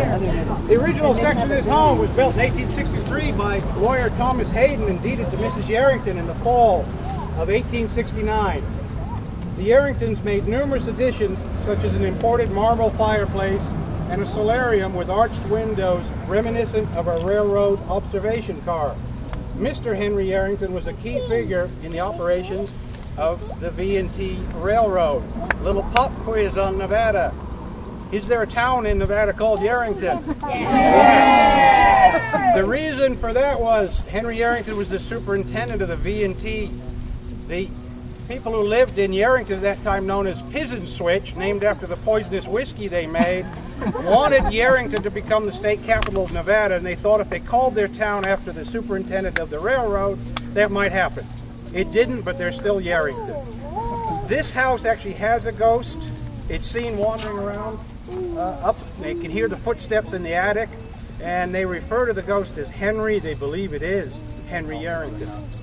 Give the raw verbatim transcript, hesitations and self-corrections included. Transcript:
The original section of this home was built in eighteen sixty-three by lawyer Thomas Hayden and deeded to Missus Yarrington in the fall of eighteen sixty-nine. The Yarringtons made numerous additions, such as an imported marble fireplace and a solarium with arched windows reminiscent of a railroad observation car. Mister Henry Yarrington was a key figure in the operations of the V and T Railroad. Little pop quiz on Nevada. Is there a town in Nevada called Yarrington? Yes. The reason for that was Henry Yarrington was the superintendent of the V and T. The people who lived in Yarrington at that time, known as Pizen Switch, named after the poisonous whiskey they made, wanted Yarrington to become the state capital of Nevada, and they thought if they called their town after the superintendent of the railroad, that might happen. It didn't, but they're still Yarrington. This house actually has a ghost. It's seen wandering around uh, up. They can hear the footsteps in the attic, and they refer to the ghost as Henry. They believe it is Henry Yarrington.